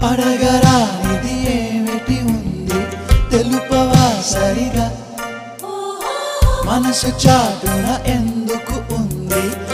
అడగరానిది ఏమిటి ఉంది తెలుపవా సరిగా మనసు చాటున ఎందుకు ఉంది